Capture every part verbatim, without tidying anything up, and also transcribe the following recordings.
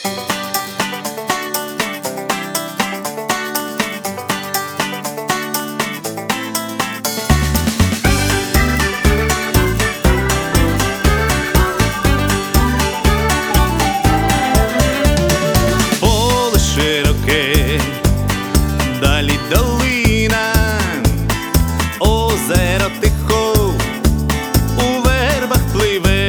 Далі долина, озеро тихо у вербах пливе,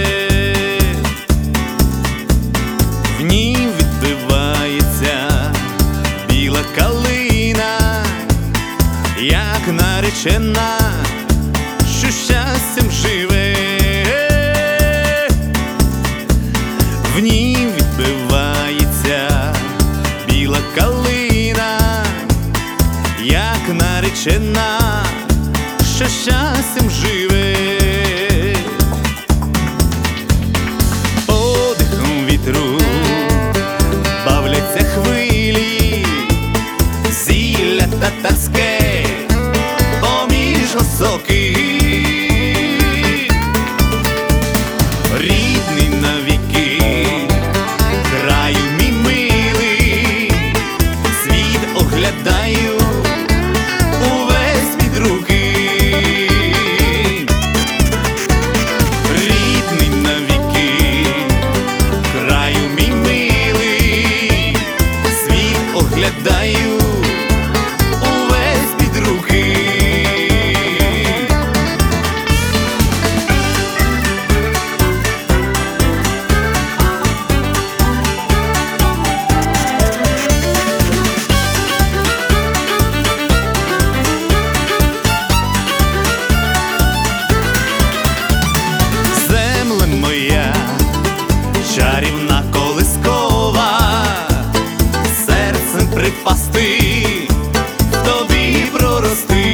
в ній відбивається біла калина, як наречена, що щастям живе, в ній відбивається біла калина, як наречена, що щастям живе. Подихом вітру бавляться хвилі, зілля татарське поміж осоки, рідний навіки краю мій милий, світ оглядаю увесь під руки, рідний навіки краю мій милий, світ оглядаю увесь під руки. Чарівна колискова, серцем припасти, в тобі прорости,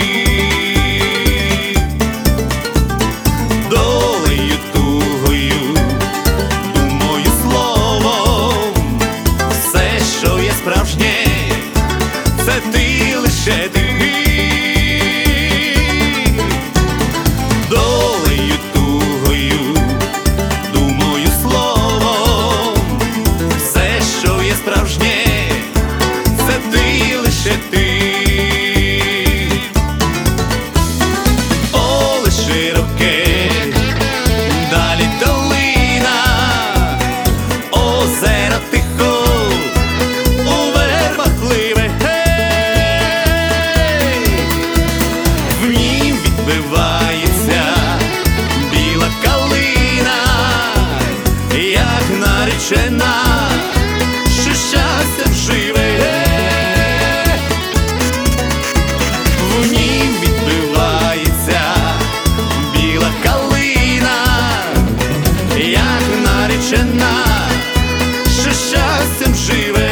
долею тугою, думою, словом, все, що є справжнє, це ти, лише ти. Долею тугою, думою, словом, все, що є справжнє, це ти, лише ти. Поле широке, далі долина, озеро тихо у вербах пливе, в ній відбивається біла калина, як наречена, що щастям живе, в ній відбивається біла калина, як наречена, що щастям живе.